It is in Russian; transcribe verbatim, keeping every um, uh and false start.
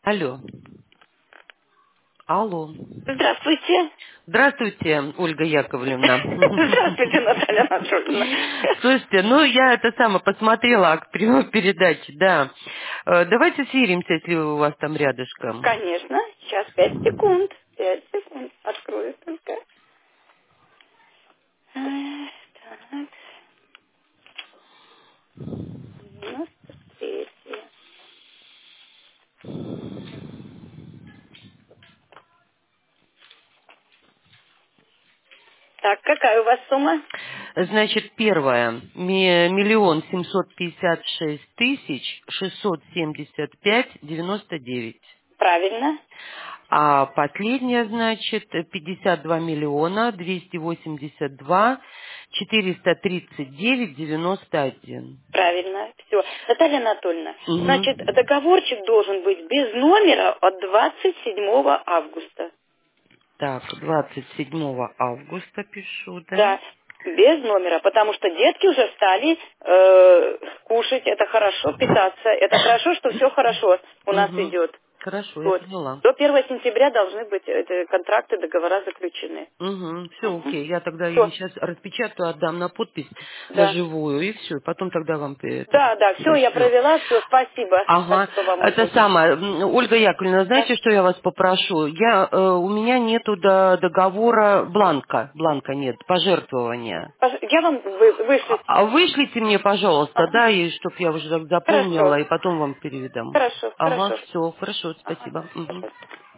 Алло. Алло. Здравствуйте. Здравствуйте, Ольга Яковлевна. Здравствуйте, Наталья Анатольевна. Слушайте, ну я это самое посмотрела акт прямой передачи, да. Э, Давайте сверимся, если у вас там рядышком. Конечно. Сейчас пять секунд. Пять секунд. Открою только. Э, Так. девяносто третье. Так, какая у вас сумма? Значит, первое. ми- Миллион семьсот пятьдесят шесть тысяч шестьсот семьдесят пять девяносто девять. Правильно. А последняя, значит, пятьдесят два миллиона двести восемьдесят два четыреста тридцать девять девяносто один. Правильно. Все. Наталья Анатольевна, значит, Угу. договорчик должен быть без номера от двадцать седьмого августа. Так, двадцать седьмого августа пишу, да? Да, без номера, потому что детки уже стали э, кушать, это хорошо, питаться, это хорошо, что все хорошо у нас Угу. идет. Хорошо, я Вот. поняла. До первого сентября должны быть это, контракты, договора заключены. Угу, все Угу. окей. Я тогда им Все, сейчас распечатаю, отдам на подпись, на да. живую, и все. Потом тогда вам э, это Да, да, все, я пришлю. провела, все, спасибо. Ага, Спасибо вам, это Ольга. самое. М, Ольга Яковлевна, Да. знаете, что я вас попрошу? Я, э, у меня нету до договора бланка, бланка нет, пожертвования. Пож- Я вам вы, А вышлю а сейчас. вышлите мне, пожалуйста, Ага. да, и чтоб я уже так Хорошо, запомнила, и потом вам переведам. хорошо, Ага, хорошо. все, хорошо, Ага. спасибо. Мгм. Пожалуйста.